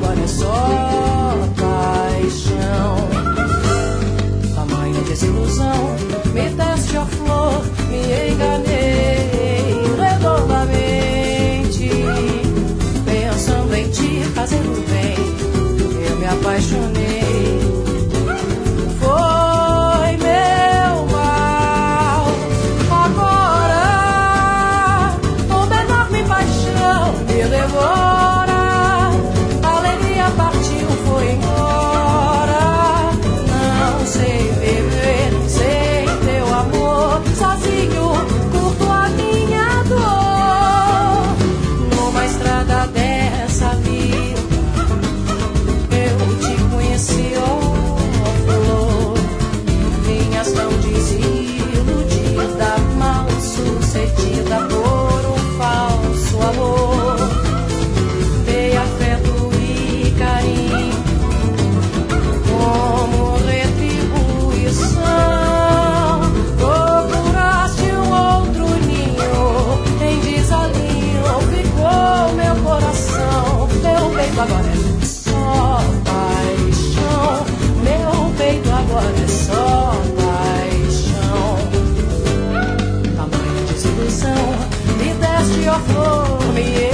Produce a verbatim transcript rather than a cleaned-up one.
agora é só paixão. Tamanha desilusão, me deste a flor, me enganei redondamente. Pensando em ti, fazendo bem, eu me apaixonei. Foi meu mal. Agora uma enorme paixão me devora. A alegria partiu, foi embora. Não sei viver sem teu amor. Sozinho curto a minha dor. Numa estrada dessa vida eu te conheci, ó flor. Vinhas tão desiludida, mal sucedida por um falso amor. Dei afeto e carinho como retribuição. Procuraste um outro ninho, em desalinho ficou meu coração. Meu peito agora é só paixão. Meu peito agora é só paixão. Tamanha desilusão, me deste a flor, me